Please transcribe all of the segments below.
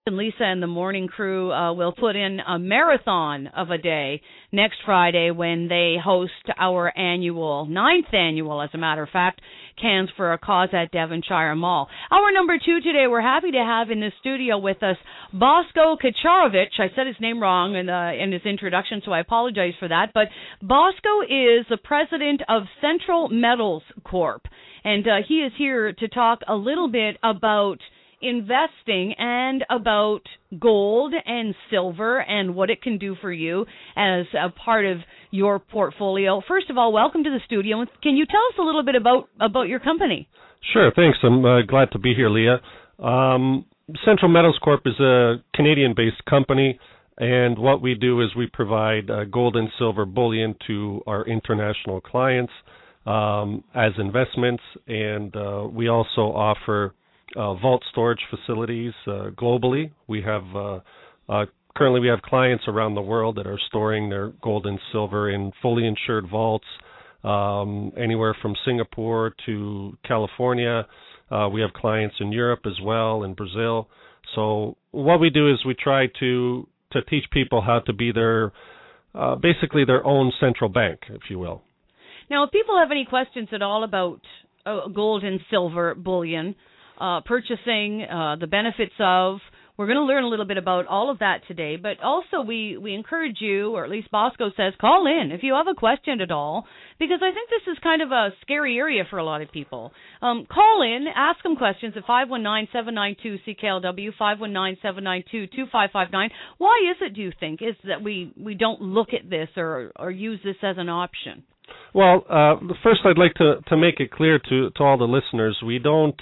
And Lisa and the morning crew will put in a marathon of a day next Friday when they host our ninth annual, as a matter of fact, Cans for a Cause at Devonshire Mall. Our number 2 today, we're happy to have in the studio with us Bosko Kacharovich. I said his name wrong in his introduction, so I apologize for that. But Bosko is the president of Central Metals Corp, and he is here to talk a little bit about investing and about gold and silver and what it can do for you as a part of your portfolio. First of all, welcome to the studio. Can you tell us a little bit about your company? Sure, thanks. I'm glad to be here, Leah. Central Metals Corp is a Canadian-based company, and what we do is we provide gold and silver bullion to our international clients as investments, and we also offer vault storage facilities globally. We have currently we have clients around the world that are storing their gold and silver in fully insured vaults, anywhere from Singapore to California. We have clients in Europe as well, in Brazil. So what we do is we try to teach people how to be their basically their own central bank, if you will. Now, if people have any questions at all about gold and silver bullion, purchasing, the benefits of. We're going to learn a little bit about all of that today, but also we encourage you, or at least Bosko says, call in if you have a question at all, because I think this is kind of a scary area for a lot of people. Call in, ask them questions at 519-792-CKLW, 519-792-2559. Why is it, do you think, is that we don't look at this or use this as an option? Well, first I'd like to make it clear to all the listeners, we don't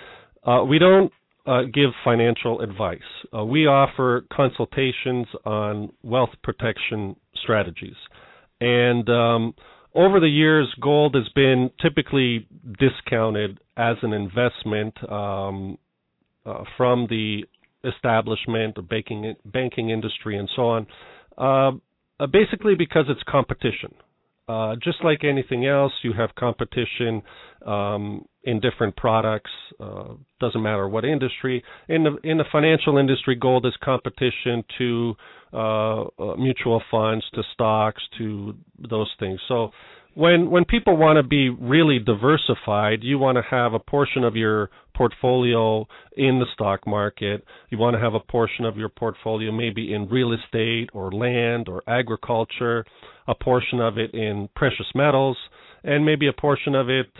give financial advice. We offer consultations on wealth protection strategies. And over the years, gold has been typically discounted as an investment from the establishment, the banking industry, and so on, basically because it's competition. Just like anything else, you have competition in different products. Doesn't matter what industry. In the financial industry, gold is competition to mutual funds, to stocks, to those things. So when people want to be really diversified, you want to have a portion of your portfolio in the stock market. You want to have a portion of your portfolio maybe in real estate or land or agriculture, a portion of it in precious metals, and maybe a portion of it,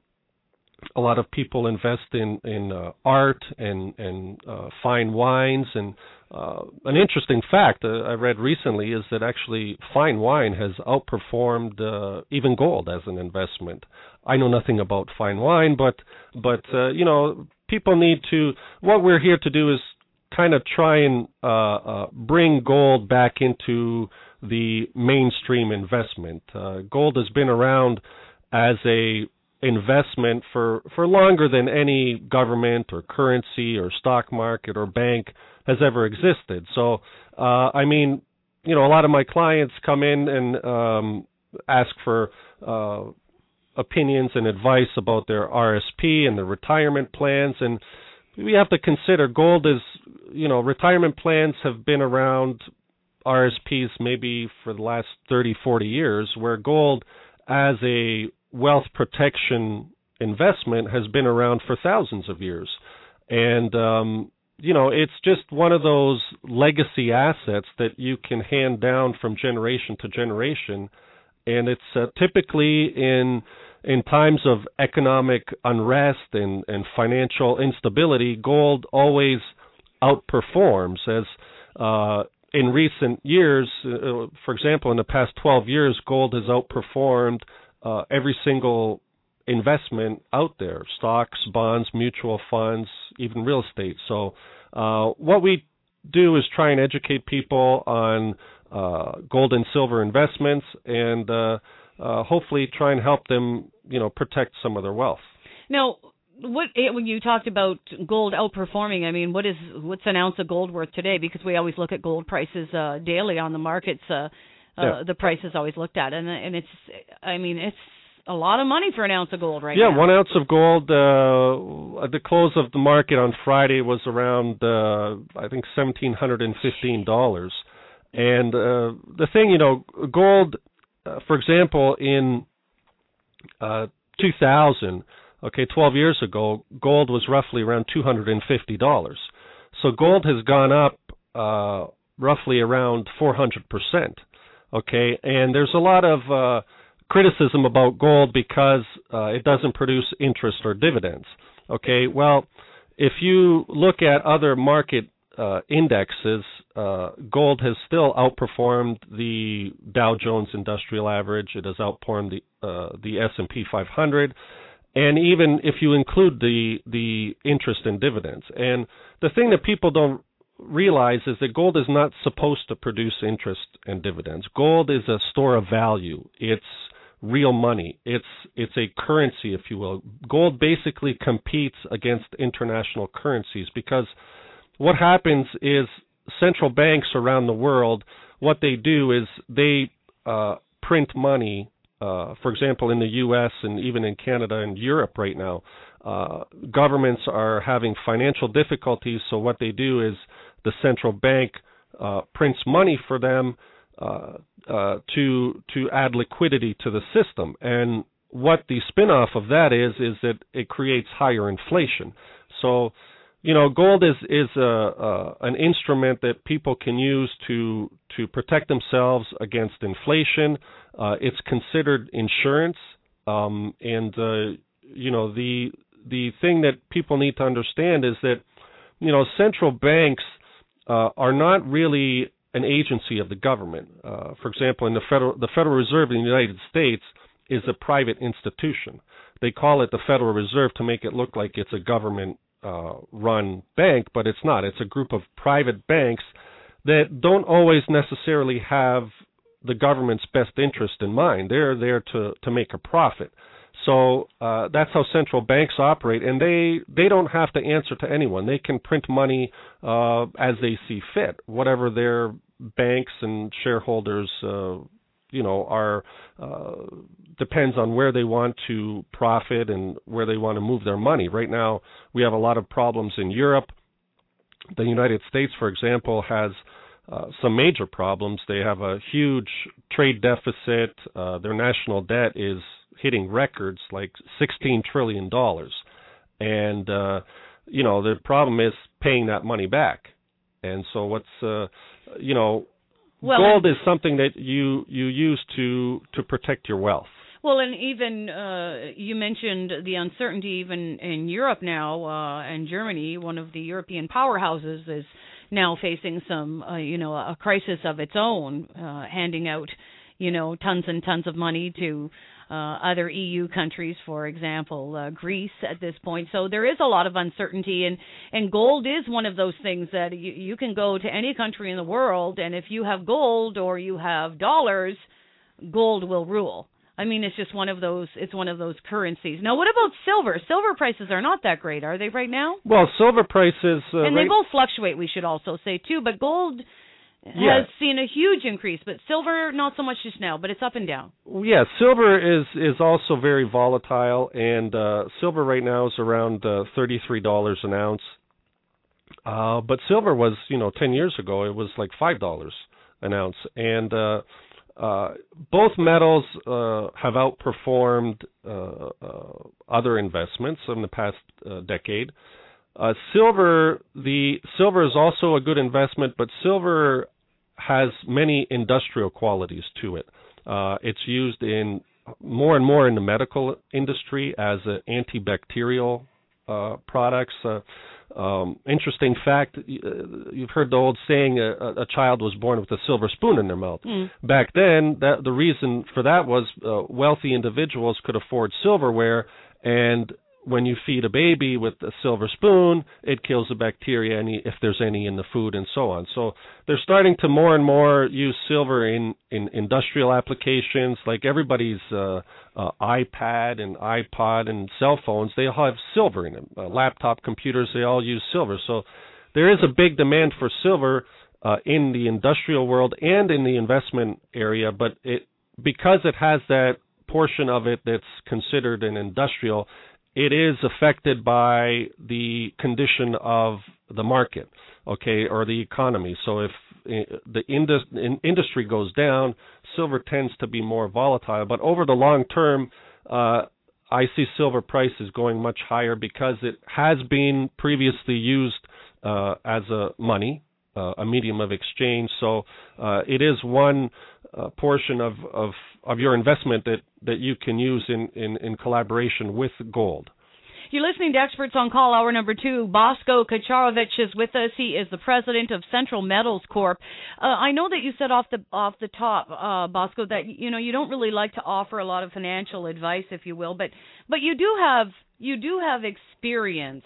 a lot of people invest in art and fine wines. And an interesting fact I read recently is that actually fine wine has outperformed even gold as an investment. I know nothing about fine wine, but you know, people need to. What we're here to do is kind of try and bring gold back into the mainstream investment. Gold has been around as a investment for longer than any government or currency or stock market or bank has ever existed. So, I mean, you know, a lot of my clients come in and ask for opinions and advice about their RSP and their retirement plans, and we have to consider gold is, you know, retirement plans have been around, RSPs maybe for the last 30, 40 years, where gold as a wealth protection investment has been around for thousands of years. And, you know, it's just one of those legacy assets that you can hand down from generation to generation. And it's typically in times of economic unrest and financial instability, gold always outperforms. As in recent years, for example, in the past 12 years, gold has outperformed every single investment out there, stocks, bonds, mutual funds, even real estate. So what we do is try and educate people on gold and silver investments and hopefully try and help them, you know, protect some of their wealth. Now, when you talked about gold outperforming, I mean, what's an ounce of gold worth today? Because we always look at gold prices daily on the markets. The price is always looked at, and it's, I mean, it's a lot of money for an ounce of gold now. Yeah, 1 ounce of gold at the close of the market on Friday was around, I think, $1,715. And the thing, gold, for example, in 2000, 12 years ago, gold was roughly around $250. So gold has gone up roughly around 400%. Okay, and there's a lot of criticism about gold because it doesn't produce interest or dividends. Okay, well, if you look at other market indexes, gold has still outperformed the Dow Jones Industrial Average. It has outperformed the S&P 500, and even if you include the interest and dividends. And the thing that people don't realize is that gold is not supposed to produce interest and dividends. Gold is a store of value. It's real money. It's a currency, if you will. Gold basically competes against international currencies because what happens is central banks around the world, what they do is they print money. For example, in the U.S. and even in Canada and Europe right now, governments are having financial difficulties, so what they do is the central bank prints money for them to add liquidity to the system. And what the spin-off of that is that it creates higher inflation. So, gold is an instrument that people can use to protect themselves against inflation. It's considered insurance, and the thing that people need to understand is that central banks are not really an agency of the government. For example, in the Federal Reserve in the United States is a private institution. They call it the Federal Reserve to make it look like it's a government run bank, but it's not. It's a group of private banks that don't always necessarily have the government's best interest in mind. They're there to make a profit. So that's how central banks operate, and they don't have to answer to anyone. They can print money as they see fit, whatever their banks and shareholders are depends on where they want to profit and where they want to move their money. Right now, we have a lot of problems in Europe. The United States, for example, has some major problems. They have a huge trade deficit. Their national debt is hitting records like $16 trillion. And, the problem is paying that money back. And so gold is something that you use to protect your wealth. Well, and even you mentioned the uncertainty even in Europe now, and Germany, one of the European powerhouses, is now facing some, a crisis of its own, handing out, tons and tons of money to other EU countries, for example, Greece at this point. So there is a lot of uncertainty, and gold is one of those things that you can go to any country in the world, and if you have gold or you have dollars, gold will rule. I mean, it's just one of those currencies. Now, what about silver? Silver prices are not that great, are they, right now? Well, silver prices... and they both fluctuate, we should also say, too, but gold has seen a huge increase, but silver not so much just now, but it's up and down. Yeah, silver is also very volatile, and silver right now is around $33 an ounce. But silver was, 10 years ago, it was like $5 an ounce. And both metals have outperformed other investments in the past decade. Silver is also a good investment, but silver has many industrial qualities to it. It's used more and more in the medical industry as antibacterial products. Interesting fact, you've heard the old saying, a child was born with a silver spoon in their mouth. Back then, the reason for that was wealthy individuals could afford silverware, and when you feed a baby with a silver spoon, it kills the bacteria, if there's any in the food, and so on. So they're starting to more and more use silver in industrial applications, like everybody's iPad and iPod and cell phones, they all have silver in them. Laptop computers, they all use silver. So there is a big demand for silver in the industrial world and in the investment area, but because it has that portion of it that's considered an industrial, it is affected by the condition of the market, okay, or the economy. So if the industry goes down, silver tends to be more volatile. But over the long term, I see silver prices going much higher because it has been previously used as a money, a medium of exchange. So it is one portion of your investment that you can use in collaboration with gold. You're listening to Experts on Call, hour number 2. Bosko Kacharovich is with us. He is the president of Central Metals Corp. I know that you said off the top, Bosko, that you don't really like to offer a lot of financial advice, if you will, but you do have experience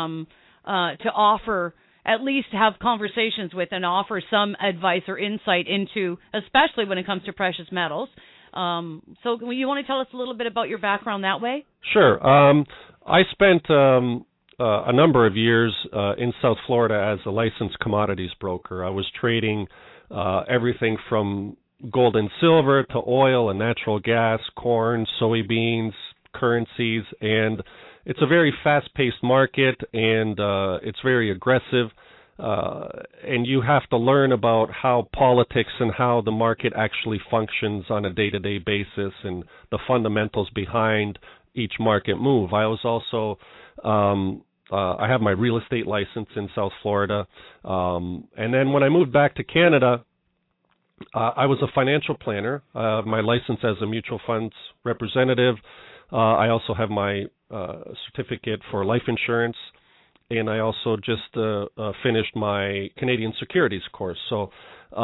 to offer, at least have conversations with and offer some advice or insight into, especially when it comes to precious metals. So you want to tell us a little bit about your background that way? Sure. I spent a number of years in South Florida as a licensed commodities broker. I was trading everything from gold and silver to oil and natural gas, corn, soybeans, currencies, and it's a very fast-paced market, and it's very aggressive. And you have to learn about how politics and how the market actually functions on a day-to-day basis and the fundamentals behind each market move. I was also, I have my real estate license in South Florida. And then when I moved back to Canada, I was a financial planner. My license as a mutual funds representative. I also have my certificate for life insurance. And I also just finished my Canadian securities course. So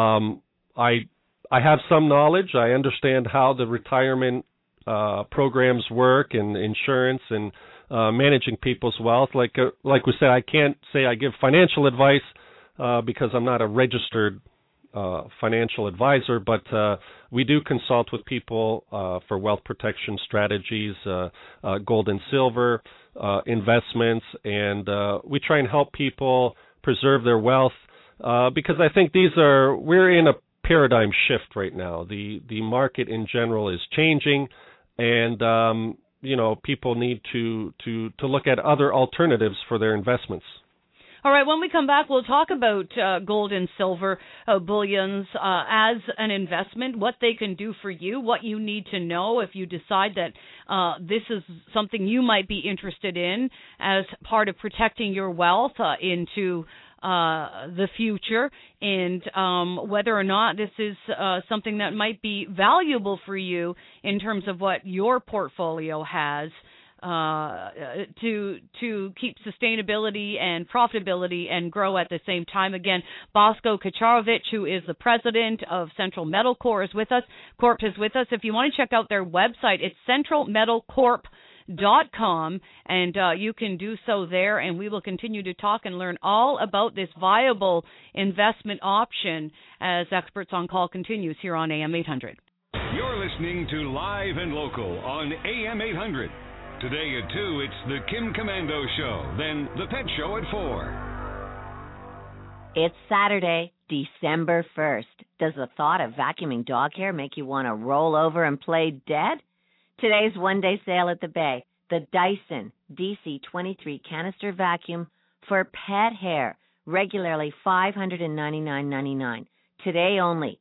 I have some knowledge. I understand how the retirement programs work and insurance and managing people's wealth. Like we said, I can't say I give financial advice because I'm not a registered financial advisor, but we do consult with people for wealth protection strategies, gold and silver, investments, and we try and help people preserve their wealth because I think we're in a paradigm shift right now. The market in general is changing, and people need to look at other alternatives for their investments. All right, when we come back, we'll talk about gold and silver bullions as an investment, what they can do for you, what you need to know if you decide that this is something you might be interested in as part of protecting your wealth into the future, and whether or not this is something that might be valuable for you in terms of what your portfolio has. To keep sustainability and profitability and grow at the same time. Again, Bosko Kacharovich, who is the president of Central Metal Corp, is with us. If you want to check out their website, it's centralmetalcorp.com, and you can do so there, and we will continue to talk and learn all about this viable investment option as Experts on Call continues here on AM 800. You're listening to Live and Local on AM 800. Today at 2, it's the Kim Komando Show, then the Pet Show at 4. It's Saturday, December 1st. Does the thought of vacuuming dog hair make you want to roll over and play dead? Today's one-day sale at the Bay, the Dyson DC-23 canister vacuum for pet hair, regularly $599.99. Today only,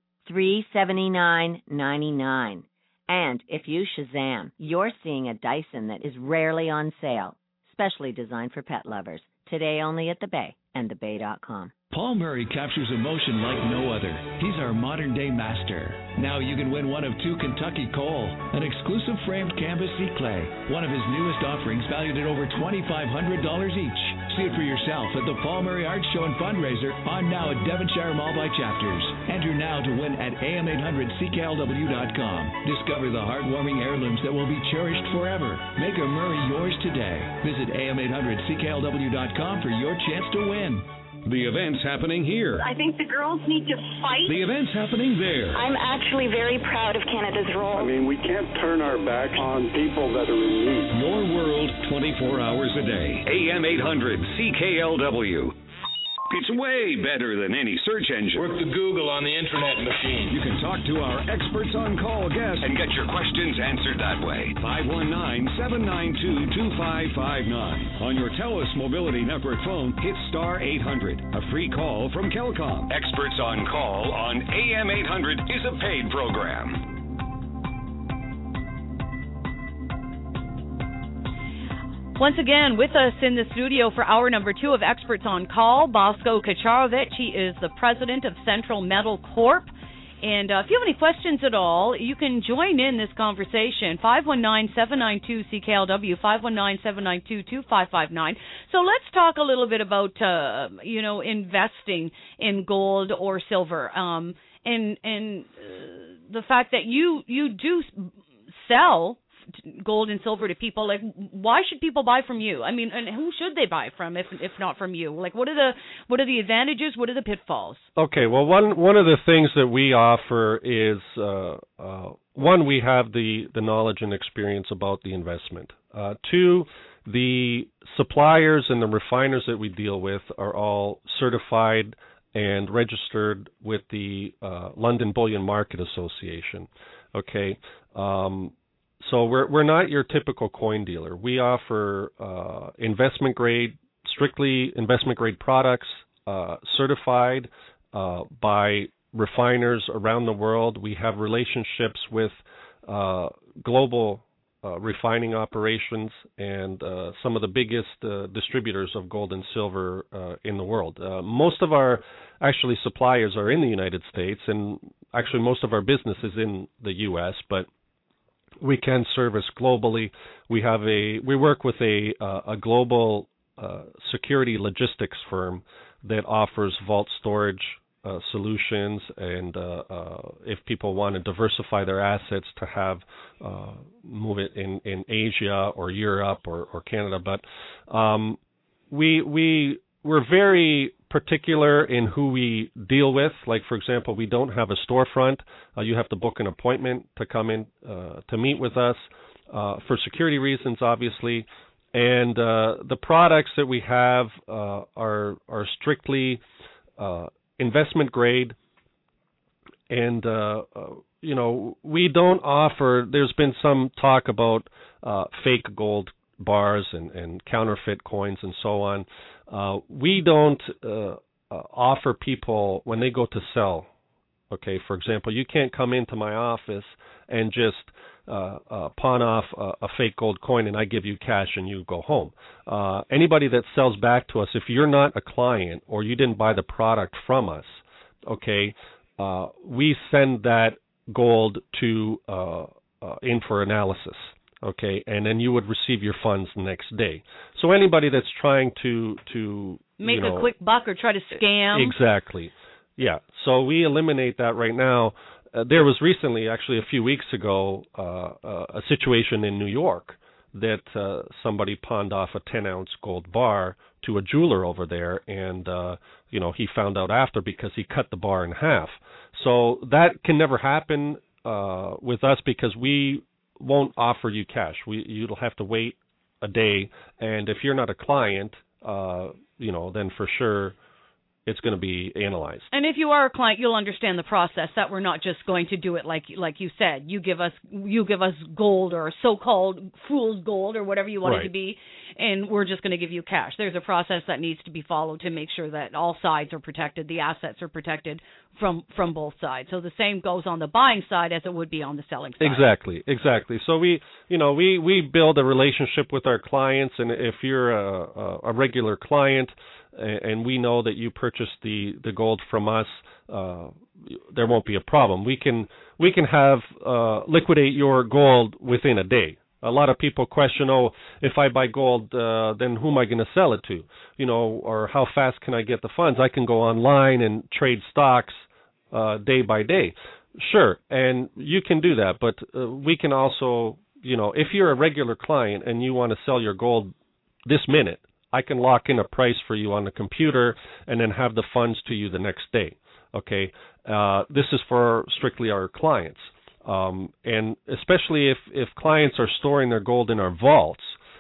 $379.99. And if you Shazam, you're seeing a Dyson that is rarely on sale, specially designed for pet lovers. Today only at the Bay and thebay.com. Paul Murray captures emotion like no other. He's our modern-day master. Now you can win one of 2 Kentucky Coal, an exclusive framed canvas sea clay, one of his newest offerings valued at over $2,500 each. See it for yourself at the Paul Murray Art Show and Fundraiser on now at Devonshire Mall by Chapters. Enter now to win at am800cklw.com. Discover the heartwarming heirlooms that will be cherished forever. Make a Murray yours today. Visit am800cklw.com for your chance to win. The event's happening here. I think the girls need to fight. The event's happening there. I'm actually very proud of Canada's role. I mean, we can't turn our back on people that are in need. Your world, 24 hours a day. AM 800 CKLW. It's way better than any search engine. Work the Google on the internet machine. You can talk to our experts on call guests and get your questions answered that way. 519-792-2559. On your TELUS Mobility Network phone, hit star 800. A free call from Kelcom. Experts on Call on AM 800 is a paid program. Once again, with us in the studio for hour number 2 of Experts on Call, Bosko Kacharovich. He is the president of Central Metal Corp. And if you have any questions at all, you can join in this conversation, 519-792-CKLW, 519-792-2559. So let's talk a little bit about, investing in gold or silver, and the fact that you do sell gold and silver to people. Like, why should people buy from you? I mean, and who should they buy from if not from you? Like, what are the advantages? What are the pitfalls? Okay, well, one of the things that we offer is one, we have the knowledge and experience about the investment. Two, the suppliers and the refiners that we deal with are all certified and registered with the London Bullion Market Association. Okay. So we're not your typical coin dealer. We offer strictly investment grade products, certified by refiners around the world. We have relationships with global refining operations and some of the biggest distributors of gold and silver in the world. Most of our suppliers are in the United States, and actually most of our business is in the U.S., but we can service globally. We work with a global security logistics firm that offers vault storage solutions, and if people want to diversify their assets to have move it in Asia or Europe or Canada. But we're very particular in who we deal with. Like, for example, we don't have a storefront. You have to book an appointment to come in to meet with us for security reasons, obviously. And the products that we have are strictly investment grade. And, we don't offer, there's been some talk about fake gold bars and counterfeit coins and so on. We don't offer people when they go to sell. Okay, for example, you can't come into my office and just pawn off a fake gold coin and I give you cash and you go home. Anybody that sells back to us, if you're not a client or you didn't buy the product from us, okay, we send that gold to in for analysis. Okay, and then you would receive your funds the next day. So anybody that's trying to make a quick buck or try to scam. Exactly. Yeah. So we eliminate that right now. There was recently, actually a few weeks ago, a situation in New York that somebody pawned off a 10-ounce gold bar to a jeweler over there, and he found out after because he cut the bar in half. So that can never happen with us because we won't offer you cash. You'll have to wait a day, and if you're not a client, then for sure it's going to be analyzed. And if you are a client, you'll understand the process, that we're not just going to do it like you said. You give us gold or so-called fool's gold or whatever you want it to be, and we're just going to give you cash. There's a process that needs to be followed to make sure that all sides are protected, the assets are protected from both sides. So the same goes on the buying side as it would be on the selling side. Exactly. So we build a relationship with our clients, and if you're a regular client, and we know that you purchased the gold from us, there won't be a problem. We can have liquidate your gold within a day. A lot of people question, if I buy gold, then who am I going to sell it to? Or how fast can I get the funds? I can go online and trade stocks day by day. Sure, and you can do that, but we can also, if you're a regular client and you want to sell your gold this minute, I can lock in a price for you on the computer and then have the funds to you the next day. Okay, this is for strictly our clients, and especially if clients are storing their gold in our vaults,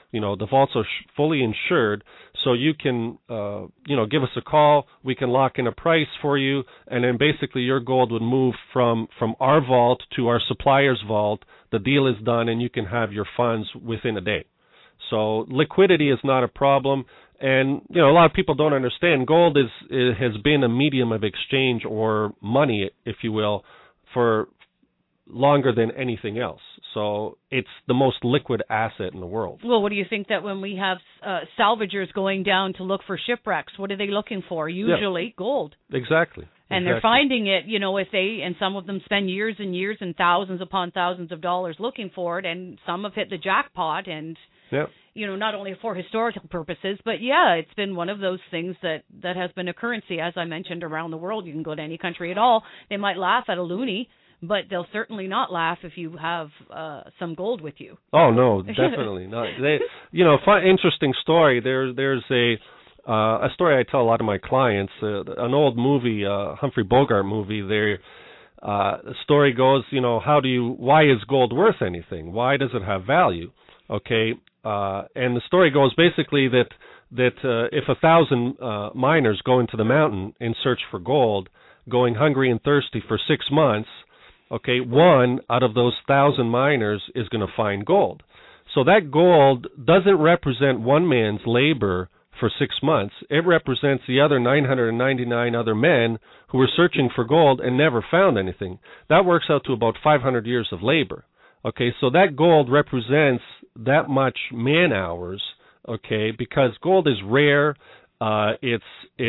The vaults are fully insured, so you can, give us a call. We can lock in a price for you, and then basically your gold would move from our vault to our supplier's vault. The deal is done, and you can have your funds within a day. So liquidity is not a problem. And, a lot of people don't understand gold has been a medium of exchange or money, if you will, for longer than anything else. So it's the most liquid asset in the world. Well, what do you think that when we have salvagers going down to look for shipwrecks, what are they looking for? Usually gold. Exactly. And they're finding it, and some of them spend years and years and thousands upon thousands of dollars looking for it, and some have hit the jackpot and... Yep. Not only for historical purposes, but it's been one of those things that has been a currency, as I mentioned, around the world. You can go to any country at all. They might laugh at a loonie, but they'll certainly not laugh if you have some gold with you. Oh, no, definitely not. Interesting story. There's a story I tell a lot of my clients, an old movie, Humphrey Bogart movie. The story goes, why is gold worth anything? Why does it have value? Okay. And the story goes basically that if 1,000 miners go into the mountain in search for gold, going hungry and thirsty for 6 months, okay, one out of those 1,000 miners is going to find gold. So that gold doesn't represent one man's labor for 6 months. It represents the other 999 other men who were searching for gold and never found anything. That works out to about 500 years of labor. Okay, so that gold represents that much man hours, okay, because gold is rare. It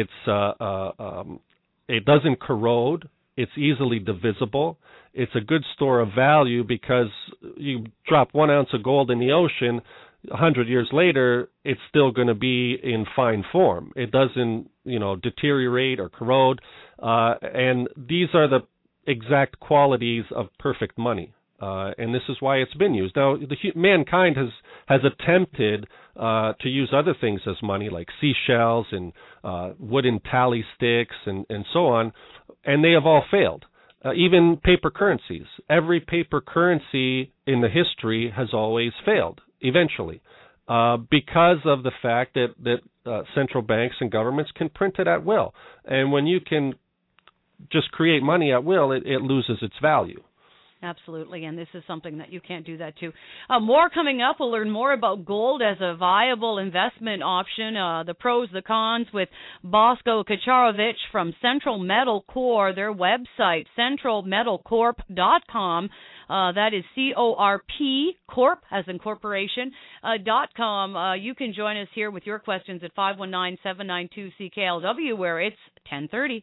doesn't corrode. It's easily divisible. It's a good store of value because you drop 1 ounce of gold in the ocean, 100 years later, it's still going to be in fine form. It doesn't, deteriorate or corrode. And these are the exact qualities of perfect money. And this is why it's been used. Now, mankind has attempted to use other things as money, like seashells and wooden tally sticks and so on, and they have all failed. Even paper currencies. Every paper currency in the history has always failed, eventually, because of the fact that central banks and governments can print it at will. And when you can just create money at will, it loses its value. Absolutely, and this is something that you can't do that too. More coming up. We'll learn more about gold as a viable investment option, the pros, the cons, with Bosko Kacharovich from Central Metal Corp, their website, centralmetalcorp.com. That is C-O-R-P, Corp, as in corporation, .com. You can join us here with your questions at 519-792-CKLW, where it's 10:30.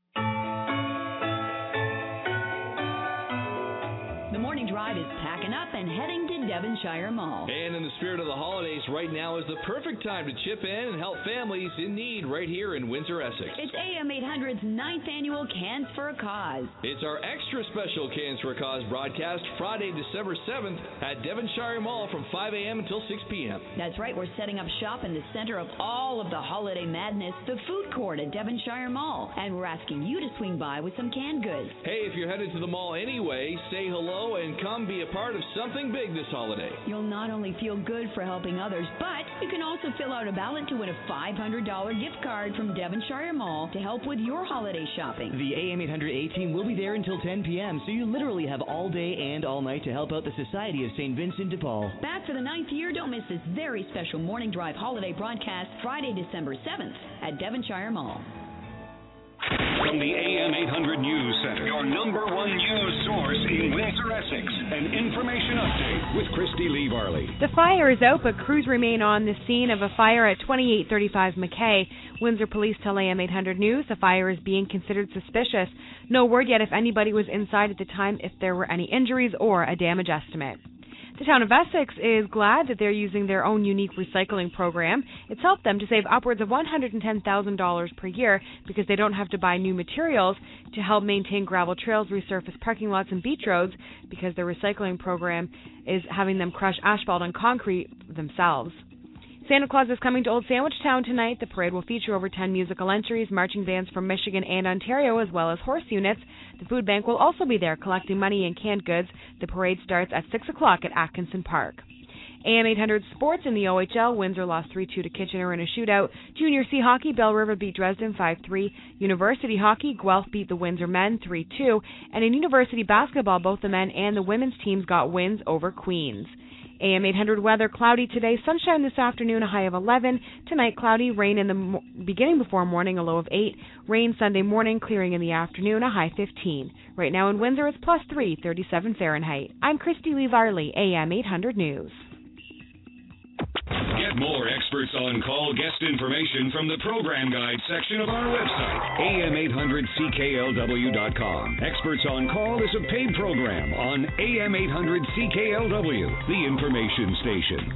The morning drive is packing up and heading to Devonshire Mall. And in the spirit of the holidays, right now is the perfect time to chip in and help families in need right here in Windsor, Essex. It's AM 800's 9th annual Cans for a Cause. It's our extra special Cans for a Cause broadcast Friday, December 7th at Devonshire Mall from 5 a.m. until 6 p.m. That's right. We're setting up shop in the center of all of the holiday madness, the food court at Devonshire Mall. And we're asking you to swing by with some canned goods. Hey, if you're headed to the mall anyway, say hello and come be a part of something big this holiday. You'll not only feel good for helping others, but you can also fill out a ballot to win a $500 gift card from Devonshire Mall to help with your holiday shopping. The AM 800 team will be there until 10 p.m., so you literally have all day and all night to help out the Society of St. Vincent de Paul. Back for the 9th year, don't miss this very special Morning Drive holiday broadcast Friday, December 7th at Devonshire Mall. From the AM 800 News Center, your number one news source in Windsor, Essex. An information update with Christy Lee Varley. The fire is out, but crews remain on the scene of a fire at 2835 McKay. Windsor Police tell AM 800 News the fire is being considered suspicious. No word yet if anybody was inside at the time, if there were any injuries, or a damage estimate. The town of Essex is glad that they're using their own unique recycling program. It's helped them to save upwards of $110,000 per year because they don't have to buy new materials to help maintain gravel trails, resurface parking lots, and beach roads, because their recycling program is having them crush asphalt and concrete themselves. Santa Claus is coming to Old Sandwich Town tonight. The parade will feature over 10 musical entries, marching bands from Michigan and Ontario, as well as horse units. The food bank will also be there collecting money and canned goods. The parade starts at 6 o'clock at Atkinson Park. AM 800 Sports in the OHL. Windsor lost 3-2 to Kitchener in a shootout. Junior C Hockey, Bell River beat Dresden 5-3. University Hockey, Guelph beat the Windsor men 3-2. And in University Basketball, both the men and the women's teams got wins over Queens. AM 800 weather, cloudy today, sunshine this afternoon, a high of 11. Tonight, cloudy, rain in the beginning before morning, a low of 8. Rain Sunday morning, clearing in the afternoon, a high 15. Right now in Windsor, it's +3, 37 Fahrenheit. I'm Christy Lee Varley, AM 800 News. Get more Experts on Call guest information from the program guide section of our website, am800cklw.com. Experts on Call is a paid program on AM 800 CKLW, the information station.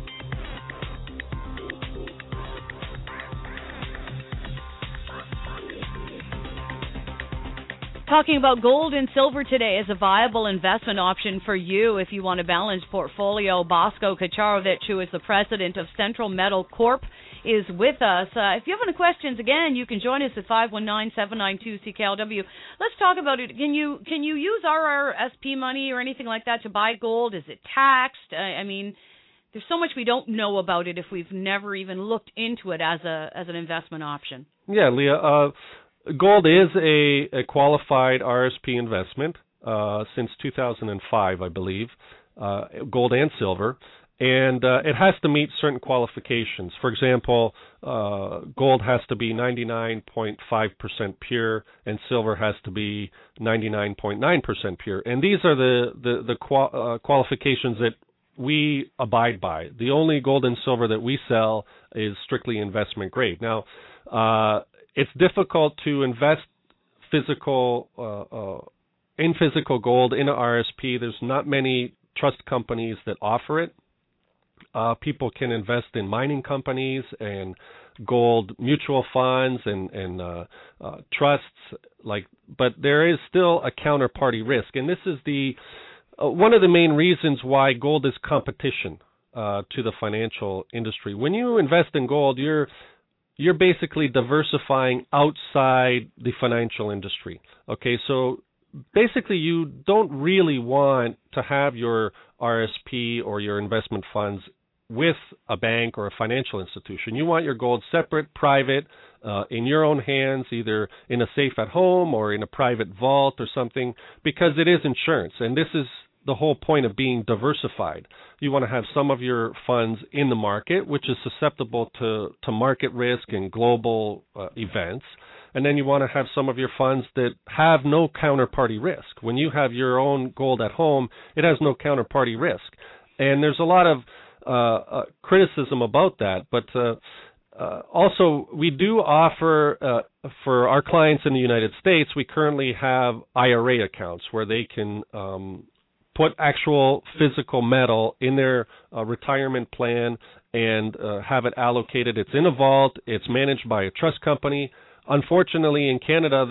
Talking about gold and silver today as a viable investment option for you if you want a balanced portfolio. Bosco Kacharovich, who is the president of Central Metal Corp, is with us. If you have any questions, again, you can join us at 519-792-CKLW. Let's talk about it. Can you use RRSP money or anything like that to buy gold? Is it taxed? I mean, there's so much we don't know about it if we've never even looked into it as an investment option. Yeah, Leah. Gold is a qualified RSP investment since 2005, I believe, gold and silver, and it has to meet certain qualifications. For example, gold has to be 99.5% pure, and silver has to be 99.9% pure. And these are the qualifications that we abide by. The only gold and silver that we sell is strictly investment grade. Now, it's difficult to invest in physical gold in an RSP. There's not many trust companies that offer it. People can invest in mining companies and gold mutual funds and trusts, but there is still a counterparty risk, and this is one of the main reasons why gold is competition to the financial industry. When you invest in gold, you're basically diversifying outside the financial industry. Okay, so basically you don't really want to have your RSP or your investment funds with a bank or a financial institution. You want your gold separate, private, in your own hands, either in a safe at home or in a private vault or something, because it is insurance, and this is the whole point of being diversified. You want to have some of your funds in the market, which is susceptible to market risk and global events. And then you want to have some of your funds that have no counterparty risk. When you have your own gold at home, it has no counterparty risk. And there's a lot of criticism about that. But also, we do offer, for our clients in the United States, we currently have IRA accounts where they can put actual physical metal in their retirement plan and have it allocated. It's in a vault. It's managed by a trust company. Unfortunately, in Canada,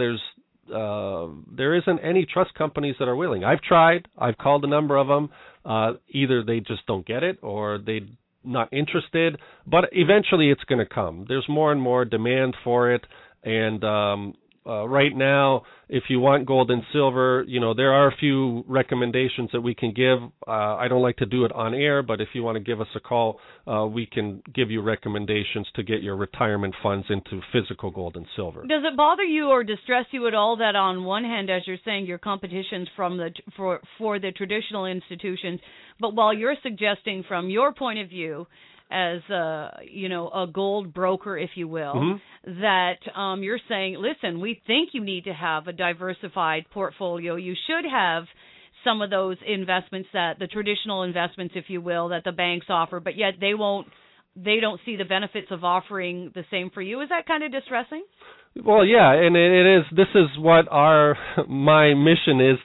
there isn't any trust companies that are willing. I've tried. I've called a number of them. Either they just don't get it or they're not interested. But eventually it's going to come. There's more and more demand for it. And right now, if you want gold and silver, there are a few recommendations that we can give. I don't like to do it on air, but if you want to give us a call, we can give you recommendations to get your retirement funds into physical gold and silver. Does it bother you or distress you at all that on one hand, as you're saying, your competition's for the traditional institutions, but while you're suggesting from your point of view, as a gold broker, if you will, that you're saying, listen, we think you need to have a diversified portfolio. You should have some of those investments, that the traditional investments, if you will, that the banks offer, but yet they don't see the benefits of offering the same for you. Is that kind of distressing? Well, yeah, and it is. This is what my mission is,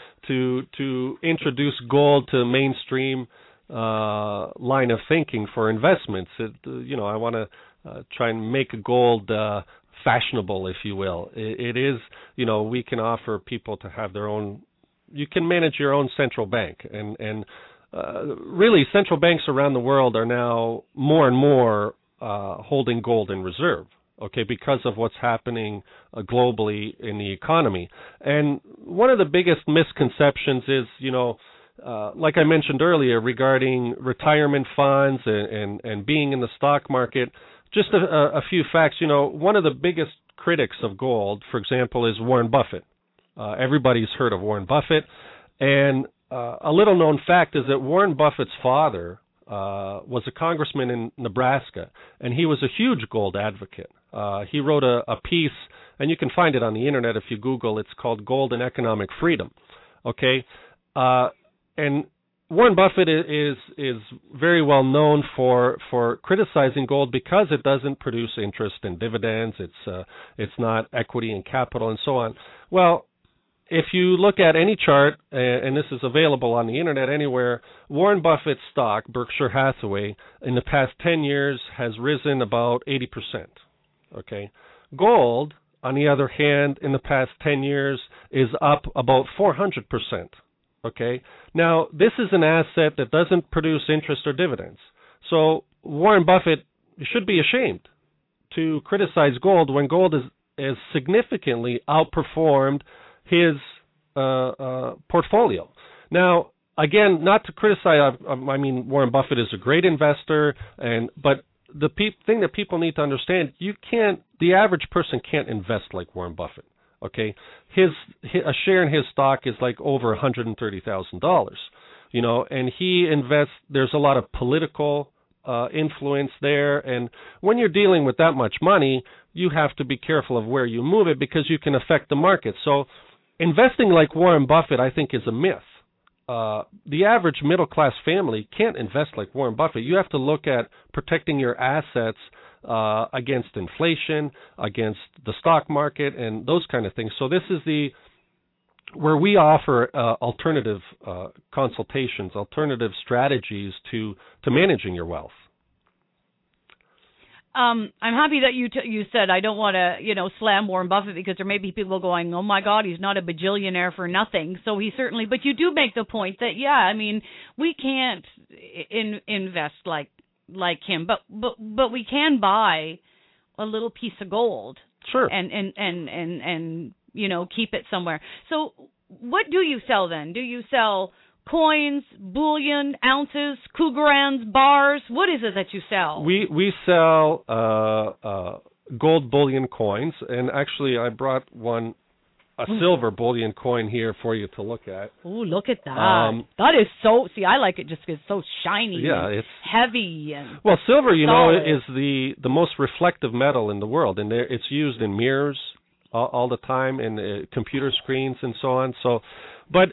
to introduce gold to mainstream line of thinking for investments. I want to try and make gold fashionable, if you will. It is, we can offer people to have their own. You can manage your own central bank, and really, central banks around the world are now more and more holding gold in reserve. Okay, because of what's happening globally in the economy. And one of the biggest misconceptions is, like I mentioned earlier, regarding retirement funds and being in the stock market, just a few facts. One of the biggest critics of gold, for example, is Warren Buffett. Everybody's heard of Warren Buffett. And a little-known fact is that Warren Buffett's father was a congressman in Nebraska, and he was a huge gold advocate. He wrote a piece, and you can find it on the Internet if you Google. It's called Gold and Economic Freedom. Okay? And Warren Buffett is very well known for criticizing gold because it doesn't produce interest and dividends. It's not equity and capital and so on. Well, if you look at any chart, and this is available on the Internet anywhere, Warren Buffett's stock, Berkshire Hathaway, in the past 10 years has risen about 80%. Okay, gold, on the other hand, in the past 10 years is up about 400%. Okay, now this is an asset that doesn't produce interest or dividends. So Warren Buffett should be ashamed to criticize gold when gold is significantly outperformed his portfolio. Now, again, not to criticize, I mean, Warren Buffett is a great investor, but the thing that people need to understand, the average person can't invest like Warren Buffett. Okay, a share in his stock is like over $130,000. And he invests. There's a lot of political influence there, and when you're dealing with that much money, you have to be careful of where you move it because you can affect the market. So, investing like Warren Buffett, I think, is a myth. The average middle-class family can't invest like Warren Buffett. You have to look at protecting your assets against inflation, against the stock market, and those kind of things. So this is where we offer alternative consultations, alternative strategies to managing your wealth. I'm happy that you said I don't want to, slam Warren Buffett because there may be people going, oh my God, he's not a bajillionaire for nothing. So he certainly, but you do make the point that, we can't invest like him, but we can buy a little piece of gold. Sure. And keep it somewhere. So what do you sell then? Do you sell coins, bullion, ounces, Krugerrands, bars? What is it that you sell? We sell gold bullion coins, and actually I brought a silver bullion coin here for you to look at. Oh, look at that. That is so, I like it just because it's so shiny. Yeah, it's heavy. And well, silver, solid. is the most reflective metal in the world, and it's used in mirrors all the time, in computer screens and so on. So, but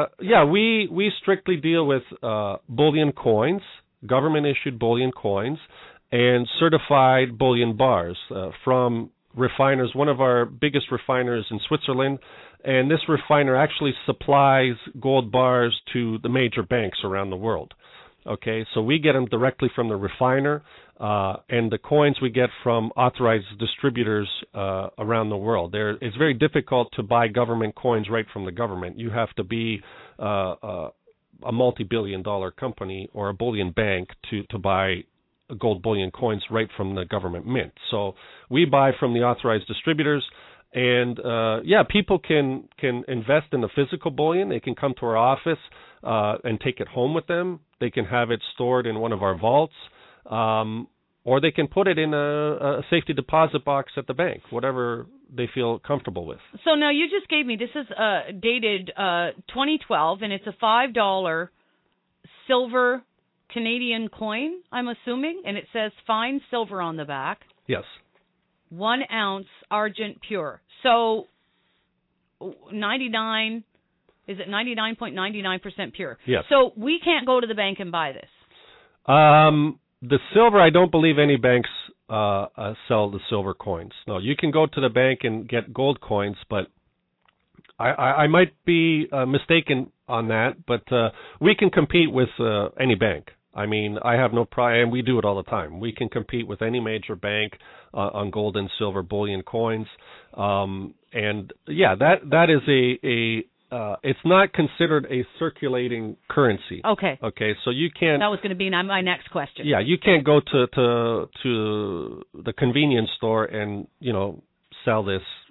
we strictly deal with bullion coins, government-issued bullion coins, and certified bullion bars from refiners. One of our biggest refiners in Switzerland, and this refiner actually supplies gold bars to the major banks around the world. Okay, so we get them directly from the refiner, and the coins we get from authorized distributors around the world. It's very difficult to buy government coins right from the government. You have to be a multi-billion-dollar company or a bullion bank to buy gold bullion coins right from the government mint. So we buy from the authorized distributors, and people can invest in the physical bullion. They can come to our office and take it home with them. They can have it stored in one of our vaults, or they can put it in a safety deposit box at the bank, whatever they feel comfortable with. So now you just gave me, this is dated 2012, and it's a $5 silver Canadian coin, I'm assuming, and it says fine silver on the back. Yes. 1 ounce argent pure. So 99, is it 99.99% pure? Yes. So we can't go to the bank and buy this. The silver, I don't believe any banks sell the silver coins. No, you can go to the bank and get gold coins, but I might be mistaken on that, but we can compete with any bank. I mean, I have no problem, and we do it all the time. We can compete with any major bank on gold and silver bullion coins, and that is it's not considered a circulating currency. Okay. Okay, so you can't. That was going to be my next question. Yeah, you can't go to the convenience store and sell this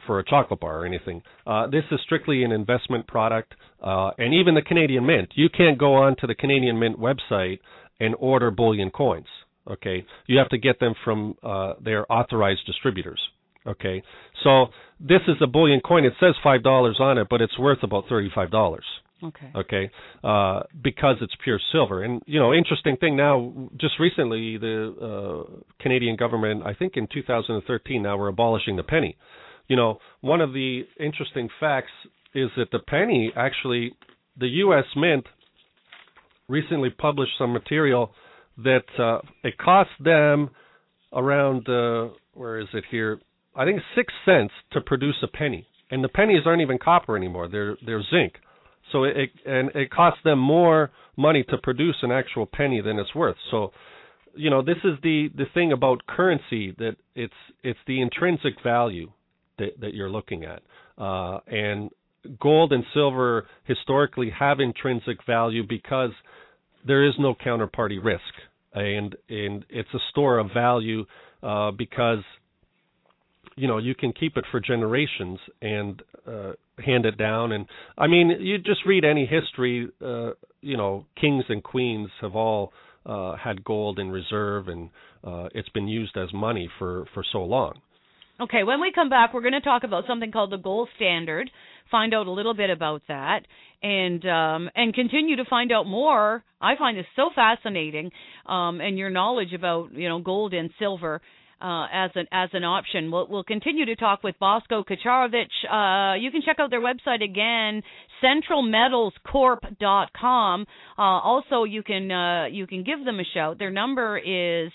for a chocolate bar or anything. This is strictly an investment product, and even the Canadian Mint. You can't go on to the Canadian Mint website and order bullion coins. Okay, you have to get them from their authorized distributors. Okay, so this is a bullion coin. It says $5 on it, but it's worth about $35. Okay, because it's pure silver. And interesting thing now, just recently, the Canadian government, I think in 2013, now we're abolishing the penny. One of the interesting facts is that the penny, actually, the U.S. Mint recently published some material that it cost them around, where is it here? I think 6 cents to produce a penny. And the pennies aren't even copper anymore. They're zinc. So it costs them more money to produce an actual penny than it's worth. So, this is the thing about currency, that it's the intrinsic value that you're looking at. And gold and silver historically have intrinsic value because there is no counterparty risk, and it's a store of value because you can keep it for generations and hand it down. And I mean, you just read any history. Kings and queens have all had gold in reserve, and it's been used as money for so long. Okay, when we come back, we're going to talk about something called the gold standard, find out a little bit about that, and continue to find out more. I find this so fascinating, and your knowledge about gold and silver as an option. We'll continue to talk with Bosko Kacharovich. You can check out their website again, centralmetalscorp.com. Also, you can give them a shout. Their number is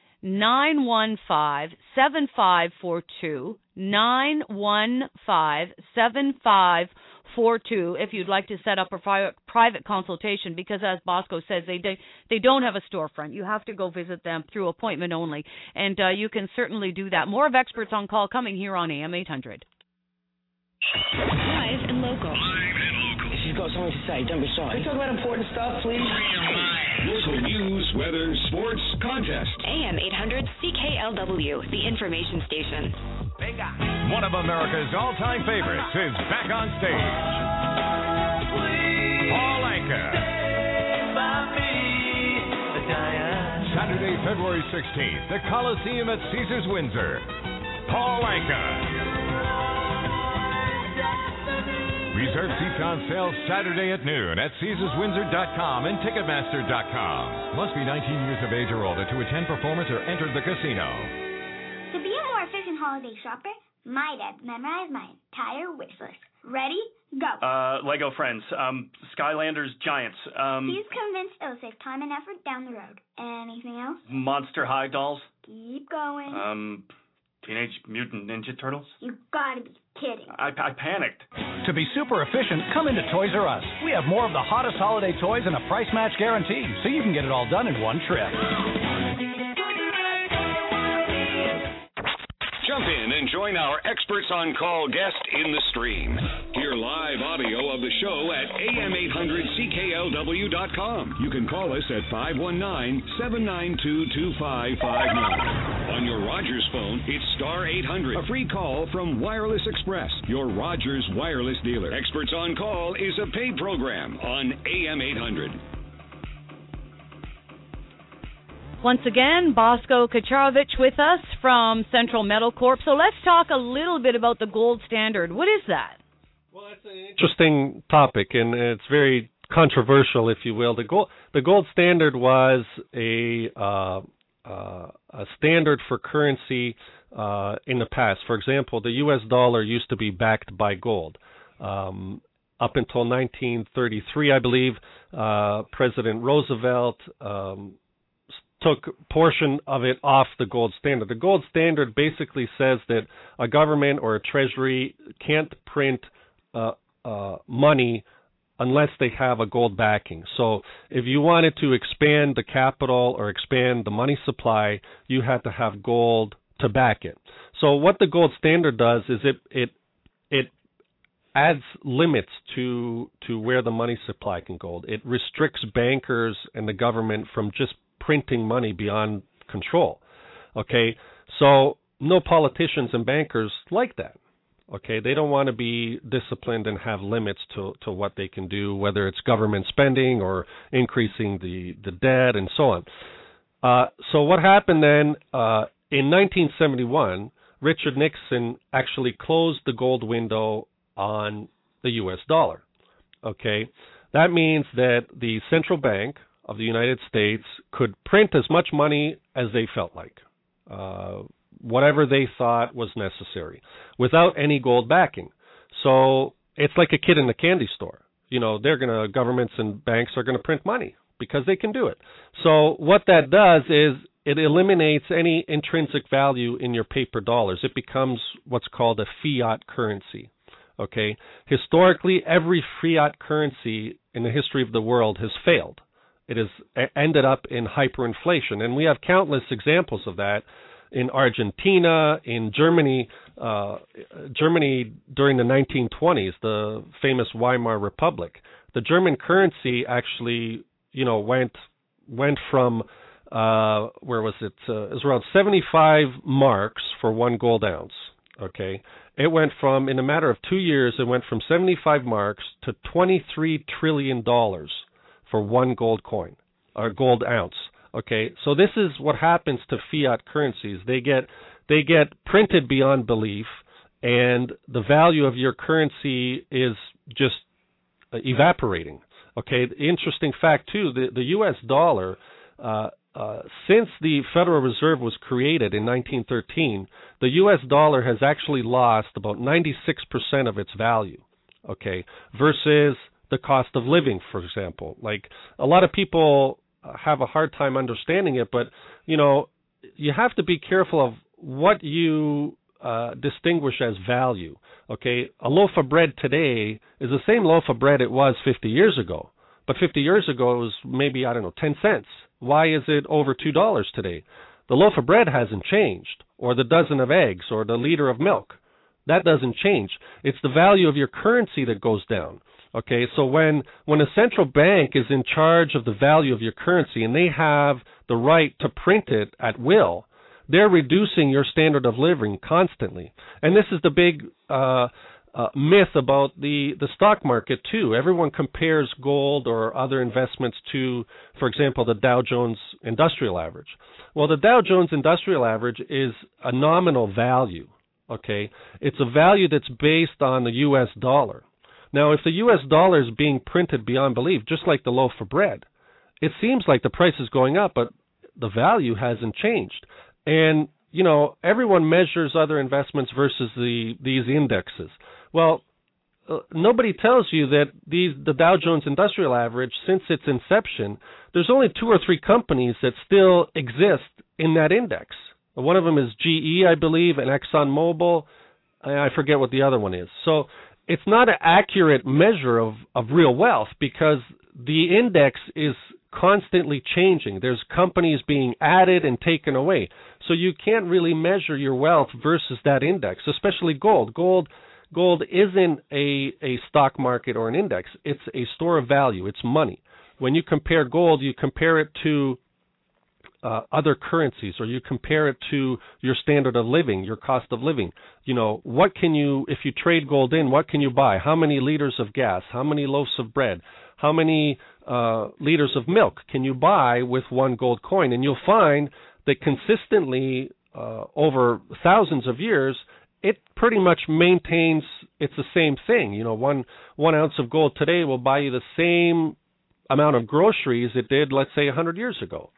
915-7542, 915-7542, if you'd like to set up a private consultation, because as Bosko says, they don't have a storefront. You have to go visit them through appointment only, and you can certainly do that. More of Experts on Call coming here on AM 800. Live and local. If you've got something to say, don't be shy. Can we talk about important stuff, please? Local news, weather, sports, contest. AM 800 CKLW, the information station. One of America's all-time favorites is back on stage. Paul Anka. Saturday, February 16th, the Coliseum at Caesars Windsor. Paul Anka. Reserve seats on sale Saturday at noon at CaesarsWindsor.com and Ticketmaster.com. Must be 19 years of age or older to attend performance or enter the casino. To be a more efficient holiday shopper, my dad memorized my entire wish list. Ready? Go. Lego Friends. Skylanders Giants. He's convinced it'll save time and effort down the road. Anything else? Monster High Dolls. Keep going. Teenage Mutant Ninja Turtles? You gotta be kidding. I panicked. To be super efficient, come into Toys R Us. We have more of the hottest holiday toys and a price match guarantee, so you can get it all done in one trip. Jump in and join our Experts on Call guest in the stream. Hear live audio of the show at am800CKLW.com. You can call us at 519-792-2559. On your Rogers phone, it's star 800. A free call from Wireless Express, your Rogers wireless dealer. Experts on Call is a paid program on AM 800. Once again, Bosko Kacharovich with us from Central Metal Corp. So let's talk a little bit about the gold standard. What is that? Well, it's an interesting topic, and it's very controversial, if you will. The gold standard was a standard for currency in the past. For example, the U.S. dollar used to be backed by gold. Up until 1933, I believe, President Roosevelt took a portion of it off the gold standard. The gold standard basically says that a government or a treasury can't print money unless they have a gold backing. So if you wanted to expand the capital or expand the money supply, you had to have gold to back it. So what the gold standard does is it adds limits to where the money supply can go. It restricts bankers and the government from just printing money beyond control. Okay, so no politicians and bankers like that. Okay, they don't want to be disciplined and have limits to what they can do, whether it's government spending or increasing the debt and so on. So what happened then, in 1971, Richard Nixon actually closed the gold window on the U.S. dollar. Okay, that means that the central bank of the United States could print as much money as they felt like, whatever they thought was necessary, without any gold backing. So it's like a kid in the candy store. Governments and banks are going to print money because they can do it. So what that does is it eliminates any intrinsic value in your paper dollars. It becomes what's called a fiat currency. Okay? Historically, every fiat currency in the history of the world has failed. It has ended up in hyperinflation, and we have countless examples of that in Argentina, in Germany. Germany during the 1920s, the famous Weimar Republic. The German currency actually, went from where was it? It was around 75 marks for 1 gold ounce. Okay, it went from, in a matter of 2 years, it went from 75 marks to $23 trillion for 1 gold coin or gold ounce. Okay, so this is what happens to fiat currencies. They get printed beyond belief, and the value of your currency is just evaporating. Okay, interesting fact too, the U.S. dollar, since the Federal Reserve was created in 1913, the U.S. dollar has actually lost about 96% of its value. Okay, versus the cost of living, for example. Like, a lot of people have a hard time understanding it, but you have to be careful of what you distinguish as value. Okay, a loaf of bread today is the same loaf of bread it was 50 years ago, but 50 years ago it was maybe 10 cents. Why is it over $2 today? The loaf of bread hasn't changed, or the dozen of eggs, or the liter of milk. That doesn't change. It's the value of your currency that goes down. Okay, so when a central bank is in charge of the value of your currency and they have the right to print it at will, they're reducing your standard of living constantly. And this is the big myth about the stock market too. Everyone compares gold or other investments to, for example, the Dow Jones Industrial Average. Well, the Dow Jones Industrial Average is a nominal value. Okay, it's a value that's based on the U.S. dollar. Now, if the U.S. dollar is being printed beyond belief, just like the loaf of bread, it seems like the price is going up, but the value hasn't changed. And, everyone measures other investments versus these indexes. Well, nobody tells you that the Dow Jones Industrial Average, since its inception, there's only 2 or 3 companies that still exist in that index. One of them is GE, I believe, and ExxonMobil. I forget what the other one is. So it's not an accurate measure of real wealth because the index is constantly changing. There's companies being added and taken away. So you can't really measure your wealth versus that index, especially gold. Gold isn't a stock market or an index. It's a store of value. It's money. When you compare gold, you compare it to other currencies, or you compare it to your standard of living, your cost of living. What can you, if you trade gold in, what can you buy? How many liters of gas? How many loaves of bread? How many liters of milk can you buy with 1 gold coin? And you'll find that consistently over thousands of years, it pretty much maintains, it's the same thing. One ounce of gold today will buy you the same amount of groceries it did, let's say, 100 years ago.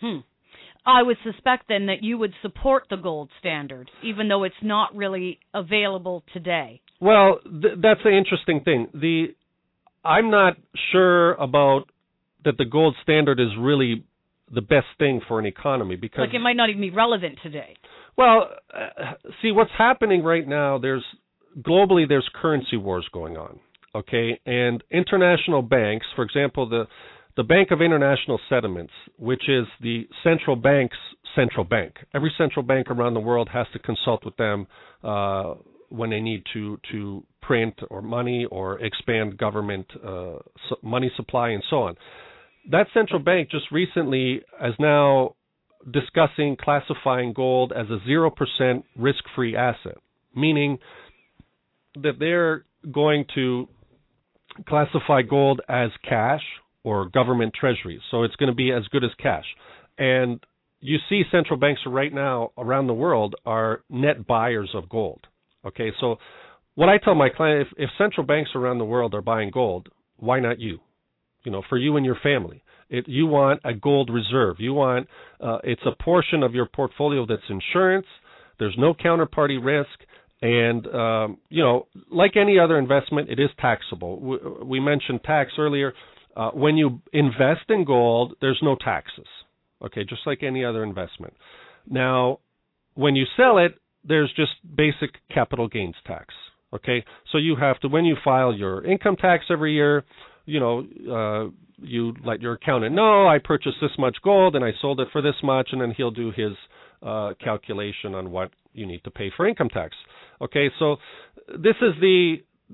I would suspect then that you would support the gold standard, even though it's not really available today. Well, that's the interesting thing. I'm not sure about that the gold standard is really the best thing for an economy because it might not even be relevant today. Well, see what's happening right now. Globally there's currency wars going on. Okay, and international banks, for example, the Bank of International Settlements, which is the central bank's central bank. Every central bank around the world has to consult with them when they need to print or money or expand government money supply and so on. That central bank just recently is now discussing classifying gold as a 0% risk-free asset, meaning that they're going to classify gold as cash or government treasuries. So it's going to be as good as cash. And you see central banks right now around the world are net buyers of gold. Okay, so what I tell my client, if central banks around the world are buying gold, why not you? You know, for you and your family. You want a gold reserve. You want, it's a portion of your portfolio that's insurance. There's no counterparty risk. And, you know, like any other investment, it is taxable. We mentioned tax earlier. When you invest in gold, there's no taxes. Okay, just like any other investment. Now, when you sell it, there's just basic capital gains tax. Okay, so you have to, when you file your income tax every year, you know, you let your accountant know, I purchased this much gold and I sold it for this much, and then he'll do his calculation on what you need to pay for income tax. Okay, so this is the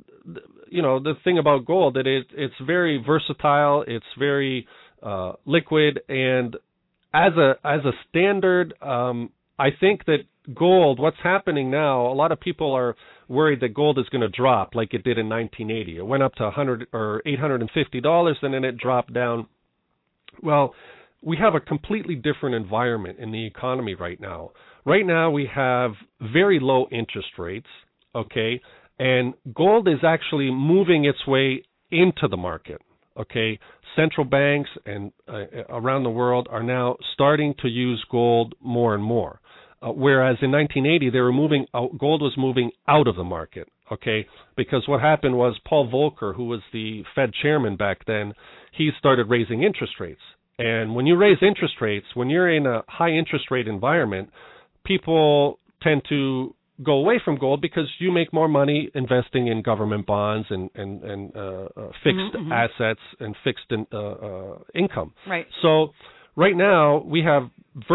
thing about gold, that it's very versatile, it's very liquid, and as a standard, I think that gold, what's happening now, a lot of people are worried that gold is going to drop like it did in 1980. It went up to $100 or $850, and then it dropped down. Well, we have a completely different environment in the economy right now. Right now we have very low interest rates, okay, and gold is actually moving its way into the market, okay. Central banks and around the world are now starting to use gold more and more. Whereas in 1980, they were gold was moving out of the market, okay? Because what happened was Paul Volcker, who was the Fed chairman back then, he started raising interest rates. And when you raise interest rates, when you're in a high interest rate environment, people tend to go away from gold because you make more money investing in government bonds and fixed assets and fixed income. Right. So right now we have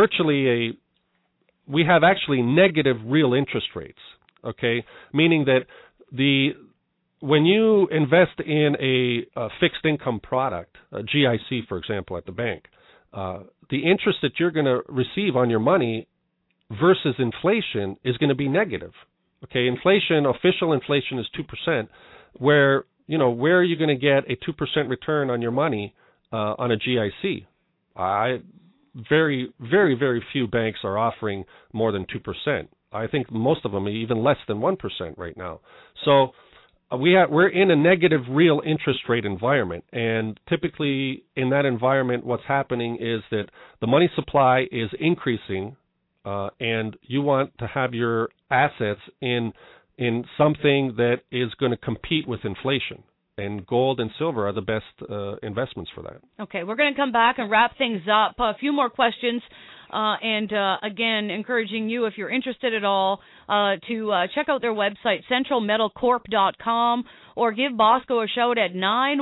actually negative real interest rates, okay? Meaning that when you invest in a fixed income product, a GIC, for example, at the bank, the interest that you're going to receive on your money versus inflation is going to be negative, okay? Official inflation is 2%, where are you going to get a 2% return on your money on a GIC? Very, very, very few banks are offering more than 2%. I think most of them are even less than 1% right now. So we're in a negative real interest rate environment, and typically in that environment, what's happening is that the money supply is increasing, and you want to have your assets in something that is going to compete with inflation. And gold and silver are the best investments for that. Okay, we're going to come back and wrap things up. A few more questions, and again, encouraging you, if you're interested at all, to check out their website, centralmetalcorp.com, or give Bosco a shout at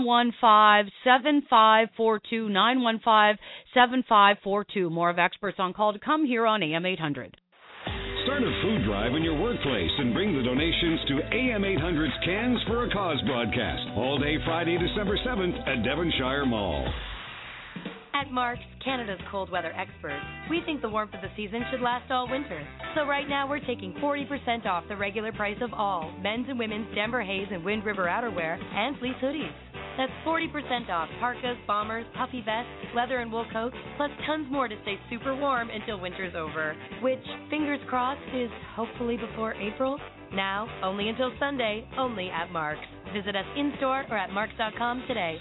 915-7542, 915-7542. More of Experts on Call to come here on AM 800. Start a food drive in your workplace and bring the donations to AM 800's Cans for a Cause broadcast. All day Friday, December 7th at Devonshire Mall. At Mark's, Canada's cold weather experts, we think the warmth of the season should last all winter. So right now we're taking 40% off the regular price of all men's and women's Denver Hayes and Wind River outerwear and fleece hoodies. That's 40% off parkas, bombers, puffy vests, leather and wool coats, plus tons more to stay super warm until winter's over, which, fingers crossed, is hopefully before April. Now, only until Sunday, only at Mark's. Visit us in-store or at marks.com today.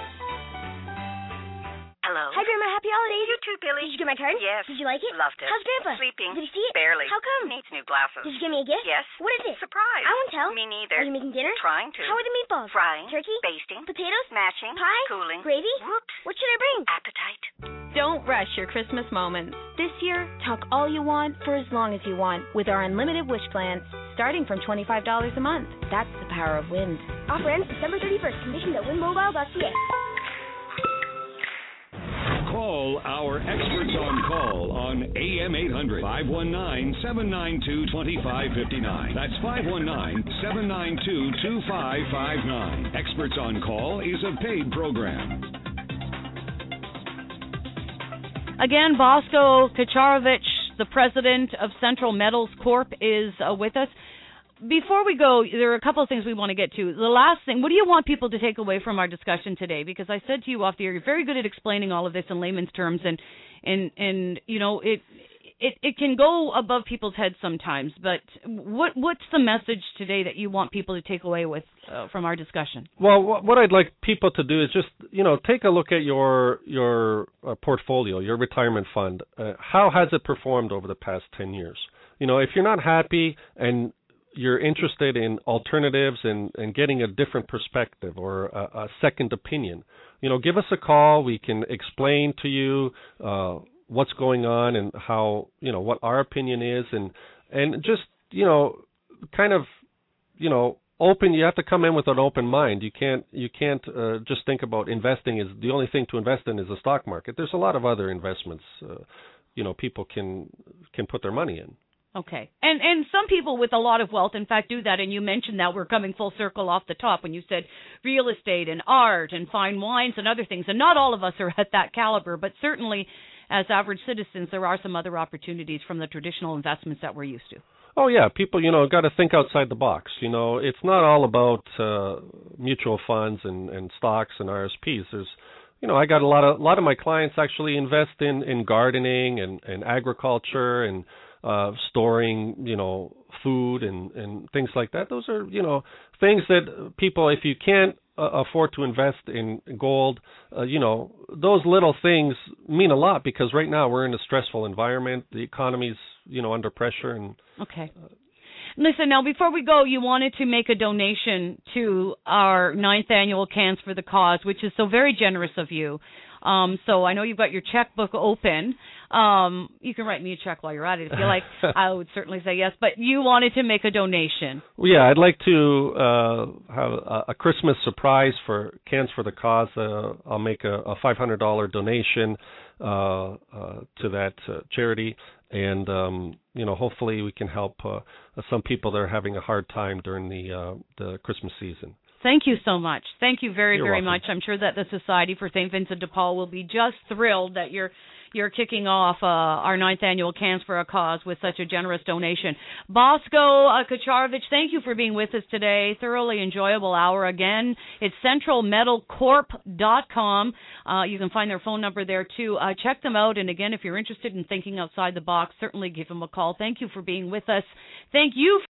Hello. Hi, Grandma. Happy holidays. You too, Billy. Did you get my card? Yes. Did you like it? Loved it. How's Grandpa? Sleeping. Did he see it? Barely. How come? Needs new glasses. Did you get me a gift? Yes. What is it? Surprise. I won't tell. Me neither. Are you making dinner? Trying to. How are the meatballs? Frying. Turkey? Basting. Potatoes? Mashing. Pie? Cooling. Gravy? Whoops. What should I bring? Appetite. Don't rush your Christmas moments. This year, talk all you want for as long as you want with our unlimited wish plans, starting from $25 a month. That's the power of wind. Offer ends December 31st. Conditions at windmobile.ca. Call our experts on call on AM 800 519-792-2559. That's 519-792-2559. Experts on Call is a paid program. Again, Bosco Kacharovich, the president of Central Metals Corp, is with us. before we go, there are a couple of things we want to get to. The last thing, what do you want people to take away from our discussion today? Because I said to you off the air, you're very good at explaining all of this in layman's terms, and you know, it can go above people's heads sometimes. But what's the message today that you want people to take away with from our discussion? Well, what I'd like people to do is just, you know, take a look at your portfolio, your retirement fund. How has it performed over the past 10 years? You know, if you're not happy and you're interested in alternatives and getting a different perspective or a second opinion, you know, give us a call. We can explain to you what's going on and how, you know, what our opinion is, and just, you know, kind of, you know, open. You have to come in with an open mind. You can't just think about investing as the only thing to invest in is the stock market. There's a lot of other investments, you know, people can put their money in. Okay. And some people with a lot of wealth, in fact, do that. And you mentioned that we're coming full circle off the top when you said real estate and art and fine wines and other things. And not all of us are at that caliber, but certainly as average citizens, there are some other opportunities from the traditional investments that we're used to. Oh, yeah. People, you know, got to think outside the box. You know, it's not all about mutual funds and stocks and RSPs. There's, you know, I got a lot of my clients actually invest in gardening and agriculture and storing, you know, food and things like that. Those are, you know, things that people, if you can't afford to invest in gold, you know, those little things mean a lot because right now we're in a stressful environment. The economy's, you know, under pressure. And okay. Listen, now before we go, you wanted to make a donation to our 9th annual Cans for the Cause, which is so very generous of you. So I know you've got your checkbook open. You can write me a check while you're at it if you like. I would certainly say yes. But you wanted to make a donation. Well, yeah, I'd like to have a Christmas surprise for Cans for the Cause. I'll make a $500 donation to that charity. And, you know, hopefully we can help some people that are having a hard time during the Christmas season. Thank you so much. Thank you very, very much. I'm sure that the Society for St. Vincent de Paul will be just thrilled that you're kicking off our 9th annual Cans for a Cause with such a generous donation. Bosco Kacharovich, thank you for being with us today. Thoroughly enjoyable hour again. It's centralmetalcorp.com. You can find their phone number there too. Check them out. And again, if you're interested in thinking outside the box, certainly give them a call. Thank you for being with us. Thank you.